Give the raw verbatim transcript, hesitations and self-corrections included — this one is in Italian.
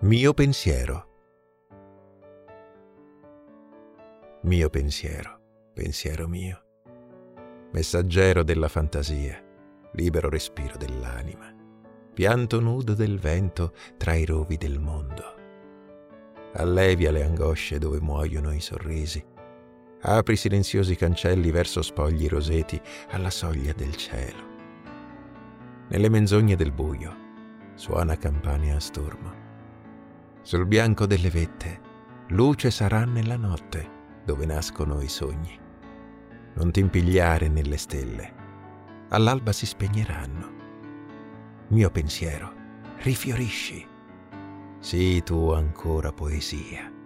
Mio pensiero. Mio pensiero, pensiero mio, messaggero della fantasia, libero respiro dell'anima, pianto nudo del vento tra i rovi del mondo. Allevia le angosce dove muoiono i sorrisi, apri silenziosi cancelli verso spogli roseti alla soglia del cielo. Nelle menzogne del buio suona campane a stormo. Sul bianco delle vette luce sarà nella notte dove nascono i sogni. Non ti impigliare nelle stelle, all'alba si spegneranno. Mio pensiero, rifiorisci. Sii tu ancora poesia.